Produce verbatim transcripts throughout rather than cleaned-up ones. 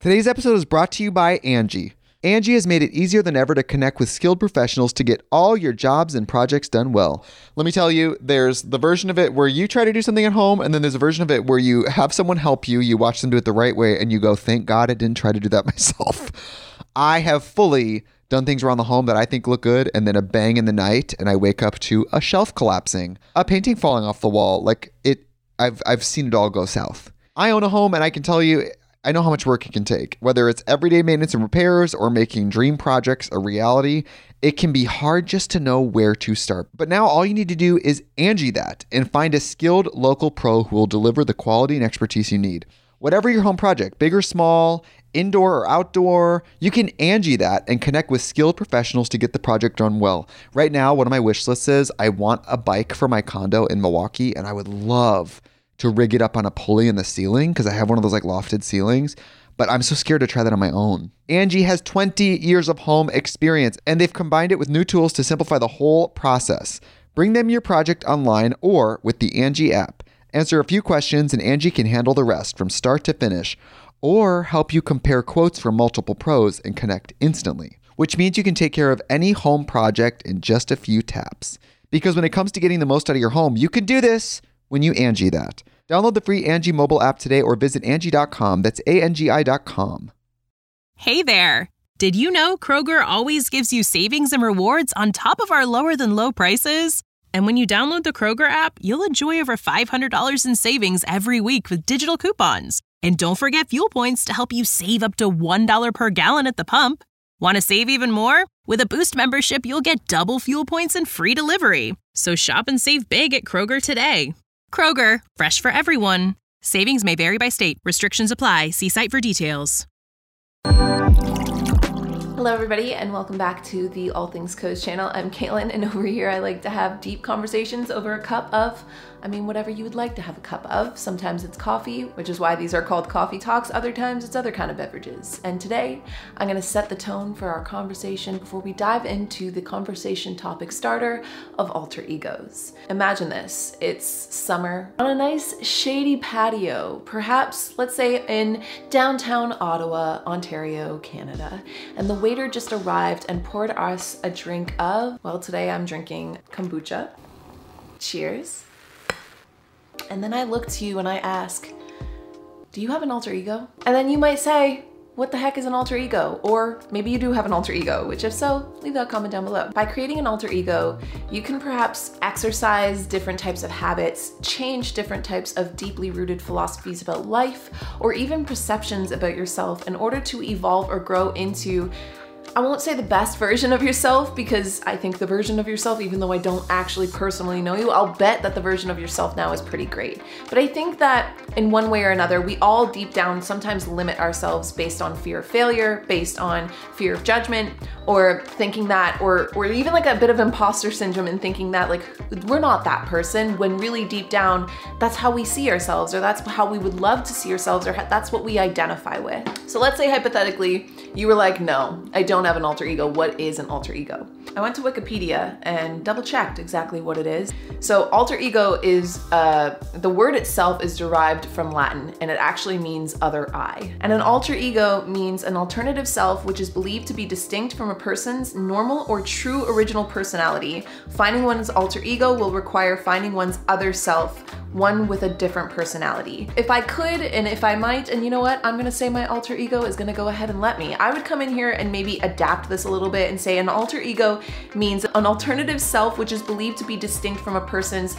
Today's episode is brought to you by Angie. Angie has made it easier than ever to connect with skilled professionals to get all your jobs and projects done well. Let me tell you, there's the version of it where you try to do something at home, and then there's a version of it where you have someone help you, you watch them do it the right way, and you go, thank God I didn't try to do that myself. I have fully done things around the home that I think look good, and then a bang in the night, and I wake up to a shelf collapsing, a painting falling off the wall. Like it, I've I've seen it all go south. I own a home, and I can tell you, I know how much work it can take. Whether it's everyday maintenance and repairs or making dream projects a reality, it can be hard just to know where to start. But now all you need to do is Angie that and find a skilled local pro who will deliver the quality and expertise you need. Whatever your home project, big or small, indoor or outdoor, you can Angie that and connect with skilled professionals to get the project done well. Right now, one of my wish lists is I want a bike for my condo in Milwaukee, and I would love to rig it up on a pulley in the ceiling because I have one of those like lofted ceilings, but I'm so scared to try that on my own. Angie has twenty years of home experience, and they've combined it with new tools to simplify the whole process. Bring them your project online or with the Angie app. Answer a few questions and Angie can handle the rest from start to finish, or help you compare quotes from multiple pros and connect instantly, which means you can take care of any home project in just a few taps. Because when it comes to getting the most out of your home, you can do this when you Angie that. Download the free Angie mobile app today or visit Angie dot com. That's A N G I dot com. Hey there. Did you know Kroger always gives you savings and rewards on top of our lower than low prices? And when you download the Kroger app, you'll enjoy over five hundred dollars in savings every week with digital coupons. And don't forget fuel points to help you save up to one dollar per gallon at the pump. Want to save even more? With a Boost membership, you'll get double fuel points and free delivery. So shop and save big at Kroger today. Kroger, fresh for everyone. Savings may vary by state. Restrictions apply. See site for details. Hello, everybody, and welcome back to the All Things Coach channel. I'm Caitlin, and over here I like to have deep conversations over a cup of, I mean, whatever you would like to have a cup of. Sometimes it's coffee, which is why these are called coffee talks. Other times it's other kind of beverages. And today I'm going to set the tone for our conversation before we dive into the conversation topic starter of alter egos. Imagine this. It's summer on a nice shady patio, perhaps, let's say in downtown Ottawa, Ontario, Canada. And the waiter just arrived and poured us a drink of, well, today I'm drinking kombucha. Cheers. And then I look to you and I ask, do you have an alter ego? And then you might say, what the heck is an alter ego? Or maybe you do have an alter ego, which if so, leave that comment down below. By creating an alter ego, you can perhaps exercise different types of habits, change different types of deeply rooted philosophies about life, or even perceptions about yourself in order to evolve or grow into, I won't say the best version of yourself, because I think the version of yourself, even though I don't actually personally know you, I'll bet that the version of yourself now is pretty great. But I think that in one way or another, we all deep down sometimes limit ourselves based on fear of failure, based on fear of judgment, or thinking that, or or even like a bit of imposter syndrome and thinking that like we're not that person, when really deep down, that's how we see ourselves, or that's how we would love to see ourselves, or that's what we identify with. So let's say hypothetically, you were like, no, I don't have an alter ego. What is an alter ego? I went to Wikipedia and double checked exactly what it is. So alter ego is, uh, the word itself is derived from Latin, and it actually means other I. And an alter ego means an alternative self which is believed to be distinct from a person's normal or true original personality. Finding one's alter ego will require finding one's other self, one with a different personality. If I could, and if I might, and you know what, I'm gonna say my alter ego is gonna go ahead and let me. I would come in here and maybe adapt this a little bit and say an alter ego means an alternative self which is believed to be distinct from a person's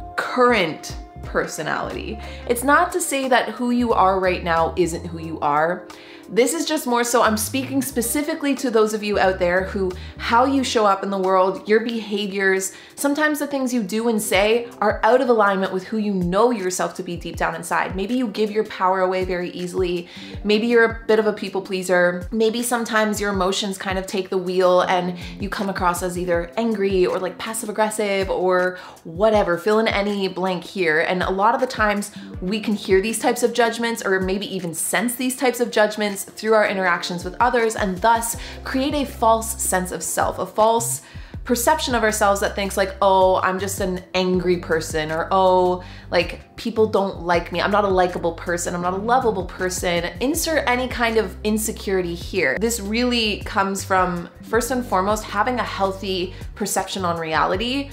current personality. It's not to say that who you are right now isn't who you are. This is just more so, I'm speaking specifically to those of you out there who, how you show up in the world, your behaviors, sometimes the things you do and say are out of alignment with who you know yourself to be deep down inside. Maybe you give your power away very easily. Maybe you're a bit of a people pleaser. Maybe sometimes your emotions kind of take the wheel and you come across as either angry or like passive aggressive or whatever, fill in any blank here. And a lot of the times we can hear these types of judgments or maybe even sense these types of judgments through our interactions with others, and thus create a false sense of self, a false perception of ourselves that thinks like, oh, I'm just an angry person, or oh, like people don't like me. I'm not a likable person. I'm not a lovable person. Insert any kind of insecurity here. This really comes from, first and foremost, having a healthy perception on reality.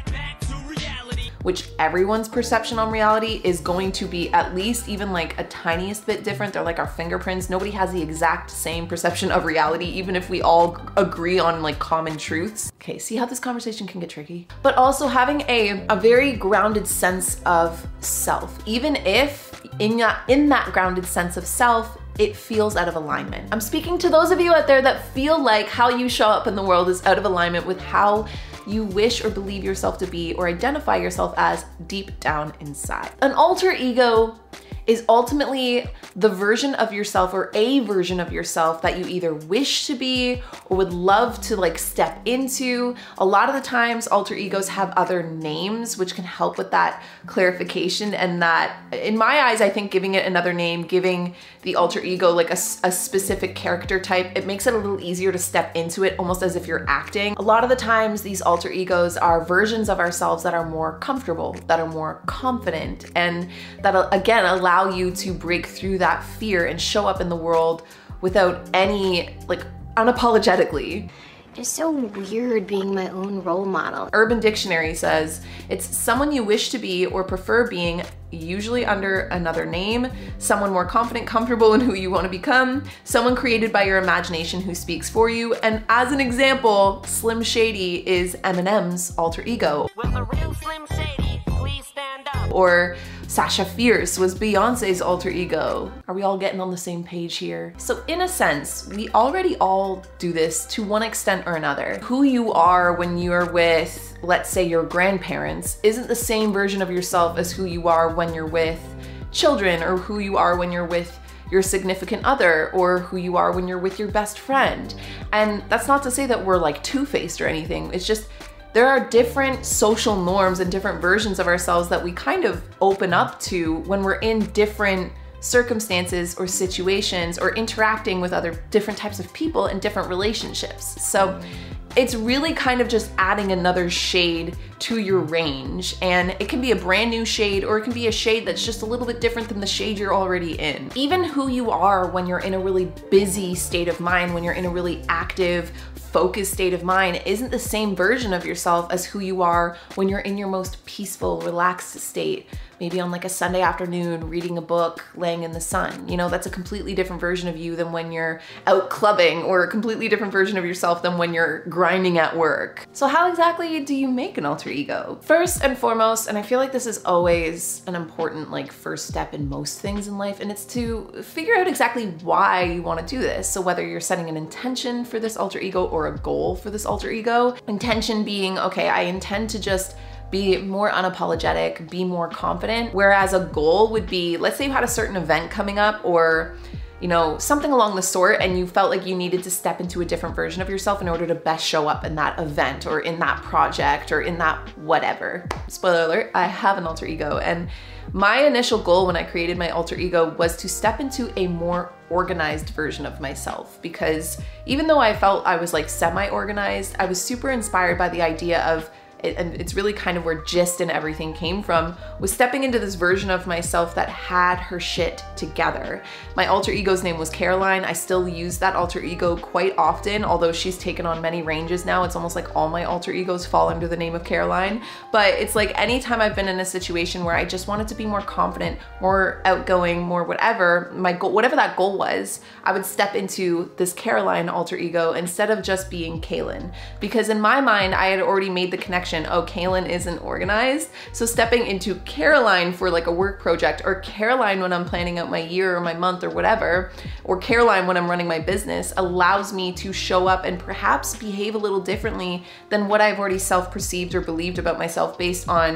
Which everyone's perception on reality is going to be at least even like a tiniest bit different. They're like our fingerprints. Nobody has the exact same perception of reality, even if we all agree on like common truths. Okay, see how this conversation can get tricky? But also having a, a very grounded sense of self, even if in that, in that grounded sense of self, it feels out of alignment. I'm speaking to those of you out there that feel like how you show up in the world is out of alignment with how you wish or believe yourself to be or identify yourself as deep down inside. An alter ego is ultimately the version of yourself or a version of yourself that you either wish to be or would love to like step into. A lot of the times alter egos have other names, which can help with that clarification, and that in my eyes, I think giving it another name, giving the alter ego like a, a specific character type, it makes it a little easier to step into it almost as if you're acting. A lot of the times these alter egos are versions of ourselves that are more comfortable, that are more confident, and that again allow you to break through that fear and show up in the world without any, like, unapologetically. It's so weird being my own role model. Urban Dictionary says it's someone you wish to be or prefer being, usually under another name, someone more confident, comfortable in who you want to become, someone created by your imagination who speaks for you. And as an example, Slim Shady is Eminem's alter ego. Will the real Slim Shady please stand up? Or Sasha Fierce was Beyonce's alter ego. Are we all getting on the same page here? So in a sense, we already all do this to one extent or another. Who you are when you're with, let's say, your grandparents isn't the same version of yourself as who you are when you're with children, or who you are when you're with your significant other, or who you are when you're with your best friend. And that's not to say that we're like two-faced or anything. It's just there are different social norms and different versions of ourselves that we kind of open up to when we're in different circumstances or situations or interacting with other different types of people in different relationships. So it's really kind of just adding another shade to your range, and it can be a brand new shade or it can be a shade that's just a little bit different than the shade you're already in. Even who you are when you're in a really busy state of mind, when you're in a really active, focused state of mind, isn't the same version of yourself as who you are when you're in your most peaceful, relaxed state. Maybe on like a Sunday afternoon, reading a book, laying in the sun. You know, that's a completely different version of you than when you're out clubbing, or a completely different version of yourself than when you're grinding at work. So how exactly do you make an alter ego? First and foremost, and I feel like this is always an important like first step in most things in life, and it's to figure out exactly why you want to do this. So whether you're setting an intention for this alter ego or a goal for this alter ego, intention being, okay, I intend to just be more unapologetic, be more confident. Whereas a goal would be, let's say you had a certain event coming up, or you know, something along the sort, and you felt like you needed to step into a different version of yourself in order to best show up in that event or in that project or in that whatever. Spoiler alert, I have an alter ego, and my initial goal when I created my alter ego was to step into a more organized version of myself, because even though I felt I was like semi-organized, I was super inspired by the idea of, and it's really kind of where Gist and everything came from, was stepping into this version of myself that had her shit together. My alter ego's name was Caroline. I still use that alter ego quite often, although she's taken on many ranges now. It's almost like all my alter egos fall under the name of Caroline. But it's like anytime I've been in a situation where I just wanted to be more confident, more outgoing, more whatever, my goal, whatever that goal was, I would step into this Caroline alter ego instead of just being Kaylin. Because in my mind, I had already made the connection, oh, Kaylin isn't organized. So stepping into Caroline for like a work project, or Caroline when I'm planning out my year or my month or whatever, or Caroline when I'm running my business, allows me to show up and perhaps behave a little differently than what I've already self-perceived or believed about myself based on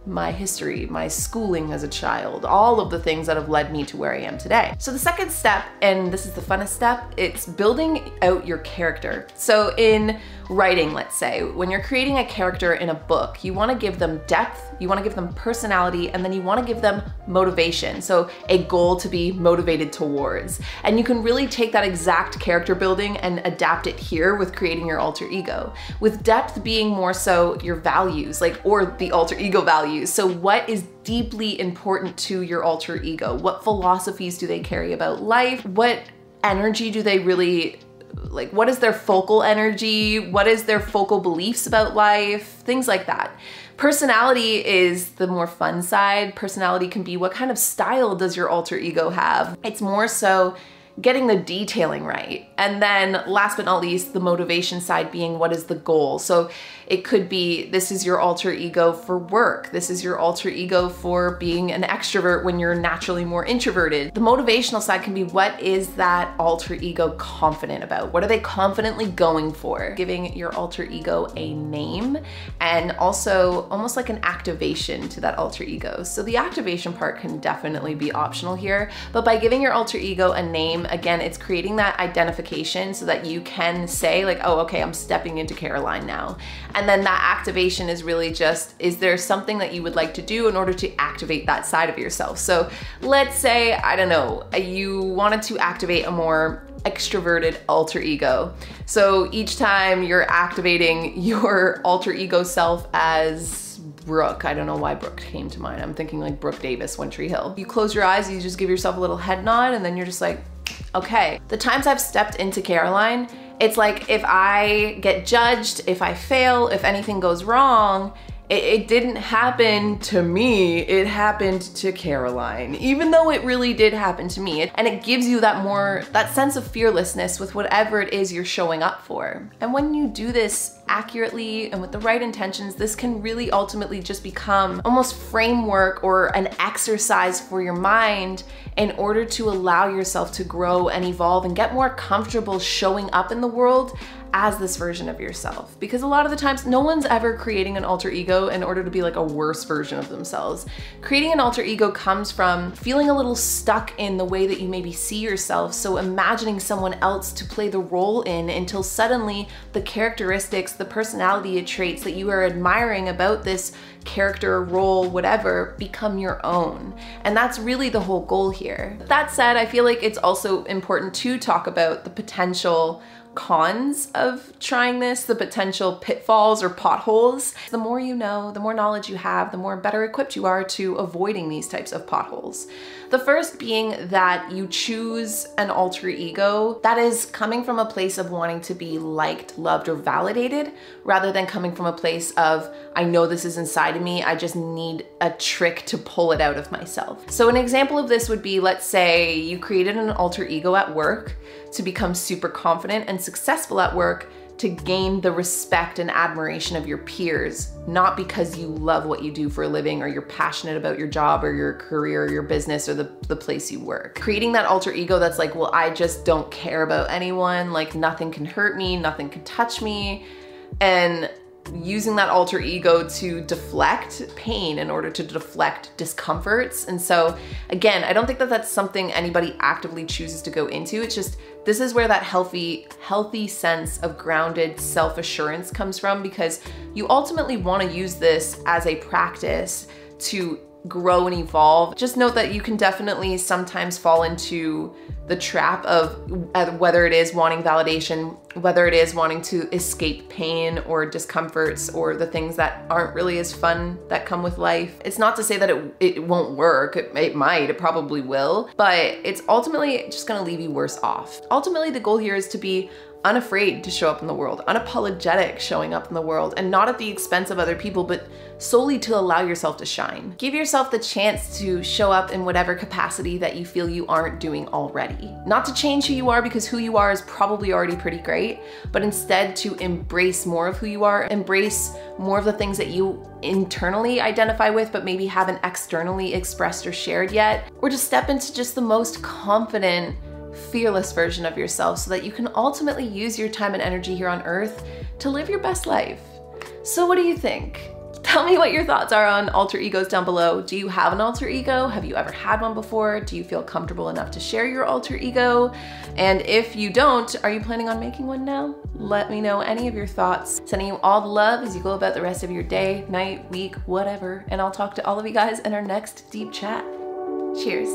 my history, my schooling as a child, all of the things that have led me to where I am today. So the second step, and this is the funnest step, it's building out your character. So in writing, let's say, when you're creating a character in a book, you want to give them depth, you want to give them personality, and then you want to give them motivation. So a goal to be motivated towards. And you can really take that exact character building and adapt it here with creating your alter ego. With depth being more so your values, like, or the alter ego values. So what is deeply important to your alter ego? What philosophies do they carry about life? What energy do they really, like, what is their focal energy? What is their focal beliefs about life? Things like that. Personality is the more fun side. Personality can be what kind of style does your alter ego have? It's more so getting the detailing right. And then last but not least, the motivation side being what is the goal? So it could be, this is your alter ego for work. This is your alter ego for being an extrovert when you're naturally more introverted. The motivational side can be, what is that alter ego confident about? What are they confidently going for? Giving your alter ego a name and also almost like an activation to that alter ego. So the activation part can definitely be optional here, but by giving your alter ego a name, again, it's creating that identification so that you can say like, oh, okay, I'm stepping into Caroline now. And then that activation is really just, is there something that you would like to do in order to activate that side of yourself? So let's say, I don't know, you wanted to activate a more extroverted alter ego. So each time you're activating your alter ego self as Brooke, I don't know why Brooke came to mind. I'm thinking like Brooke Davis, One Tree Hill. You close your eyes, you just give yourself a little head nod, and then you're just like, okay. The times I've stepped into Caroline, it's like if I get judged, if I fail, if anything goes wrong, it, it didn't happen to me, it happened to Caroline, even though it really did happen to me. And it gives you that more, that sense of fearlessness with whatever it is you're showing up for. And when you do this accurately and with the right intentions, this can really ultimately just become almost framework or an exercise for your mind in order to allow yourself to grow and evolve and get more comfortable showing up in the world as this version of yourself. Because a lot of the times, no one's ever creating an alter ego in order to be like a worse version of themselves. Creating an alter ego comes from feeling a little stuck in the way that you maybe see yourself, so imagining someone else to play the role in until suddenly the characteristics, the personality traits that you are admiring about this character, role, whatever, become your own. And that's really the whole goal here. That said, I feel like it's also important to talk about the potential cons of trying this, the potential pitfalls or potholes. The more you know, the more knowledge you have, the more better equipped you are to avoiding these types of potholes. The first being that you choose an alter ego that is coming from a place of wanting to be liked, loved, or validated, rather than coming from a place of, I know this is inside of me, I just need a trick to pull it out of myself. So an example of this would be, let's say you created an alter ego at work to become super confident and successful at work, to gain the respect and admiration of your peers, not because you love what you do for a living or you're passionate about your job or your career or your business or the, the place you work. Creating that alter ego that's like, well, I just don't care about anyone, like nothing can hurt me, nothing can touch me, and using that alter ego to deflect pain in order to deflect discomforts. And so again, I don't think that that's something anybody actively chooses to go into. It's just, this is where that healthy, healthy sense of grounded self-assurance comes from, because you ultimately want to use this as a practice to grow and evolve. Just note that you can definitely sometimes fall into the trap of uh, whether it is wanting validation, whether it is wanting to escape pain or discomforts or the things that aren't really as fun that come with life. It's not to say that it, it won't work. It, it might, it probably will, but it's ultimately just gonna leave you worse off. Ultimately, the goal here is to be unafraid to show up in the world, unapologetic showing up in the world, and not at the expense of other people, but solely to allow yourself to shine. Give yourself the chance to show up in whatever capacity that you feel you aren't doing already. Not to change who you are, because who you are is probably already pretty great, but instead to embrace more of who you are, embrace more of the things that you internally identify with, but maybe haven't externally expressed or shared yet, or to step into just the most confident, fearless version of yourself so that you can ultimately use your time and energy here on earth to live your best life. So what do you think? Tell me what your thoughts are on alter egos down below. Do you have an alter ego? Have you ever had one before? Do you feel comfortable enough to share your alter ego? And if you don't, are you planning on making one now? Let me know any of your thoughts. Sending you all the love as you go about the rest of your day, night, week, whatever. And I'll talk to all of you guys in our next deep chat. Cheers.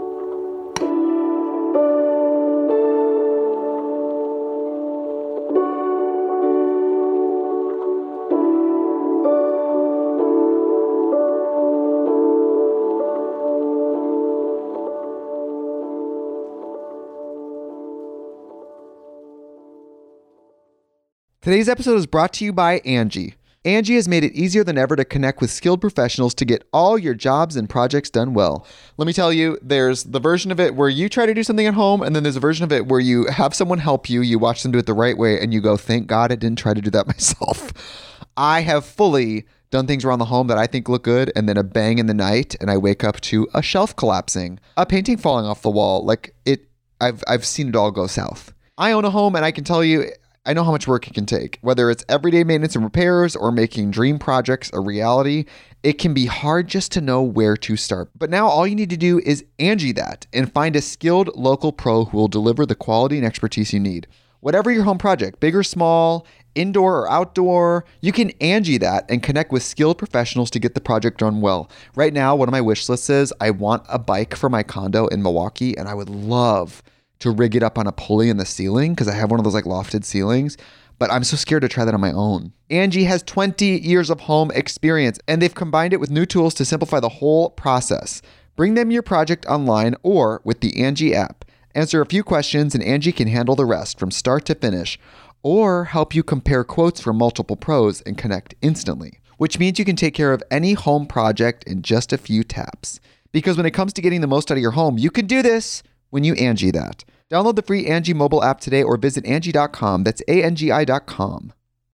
Today's episode is brought to you by Angie. Angie has made it easier than ever to connect with skilled professionals to get all your jobs and projects done well. Let me tell you, there's the version of it where you try to do something at home, and then there's a version of it where you have someone help you, you watch them do it the right way, and you go, thank God I didn't try to do that myself. I have fully done things around the home that I think look good, and then a bang in the night, and I wake up to a shelf collapsing, a painting falling off the wall. Like it, I've I've seen it all go south. I own a home, and I can tell you, I know how much work it can take. Whether it's everyday maintenance and repairs or making dream projects a reality, it can be hard just to know where to start. But now all you need to do is Angie that and find a skilled local pro who will deliver the quality and expertise you need. Whatever your home project, big or small, indoor or outdoor, you can Angie that and connect with skilled professionals to get the project done well. Right now, one of my wish lists is I want a bike for my condo in Milwaukee, and I would love to rig it up on a pulley in the ceiling because I have one of those like lofted ceilings, but I'm so scared to try that on my own. Angie has twenty years of home experience, and they've combined it with new tools to simplify the whole process. Bring them your project online or with the Angie app. Answer a few questions and Angie can handle the rest from start to finish, or help you compare quotes from multiple pros and connect instantly, which means you can take care of any home project in just a few taps. Because when it comes to getting the most out of your home, you can do this when you Angie that. Download the free Angie mobile app today or visit Angie dot com. That's A N G I dot com.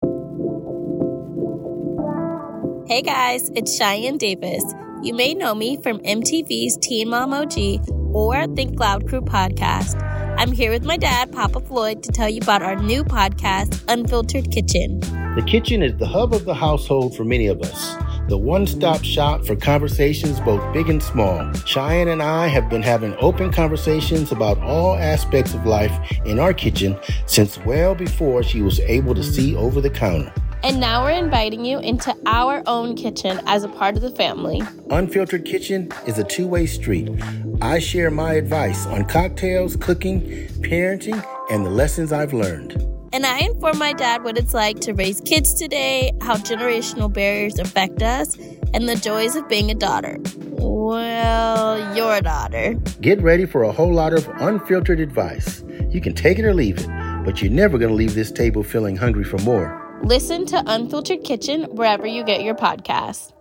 Hey guys, it's Cheyenne Davis. You may know me from M T V's Teen Mom O G or Think Loud Crew podcast. I'm here with my dad, Papa Floyd, to tell you about our new podcast, Unfiltered Kitchen. The kitchen is the hub of the household for many of us. The one-stop shop for conversations both big and small. Cheyenne and I have been having open conversations about all aspects of life in our kitchen since well before she was able to see over the counter. And now we're inviting you into our own kitchen as a part of the family. Unfiltered Kitchen is a two-way street. I share my advice on cocktails, cooking, parenting, and the lessons I've learned. And I inform my dad what it's like to raise kids today, how generational barriers affect us, and the joys of being a daughter. Well, your daughter. Get ready for a whole lot of unfiltered advice. You can take it or leave it, but you're never going to leave this table feeling hungry for more. Listen to Unfiltered Kitchen wherever you get your podcasts.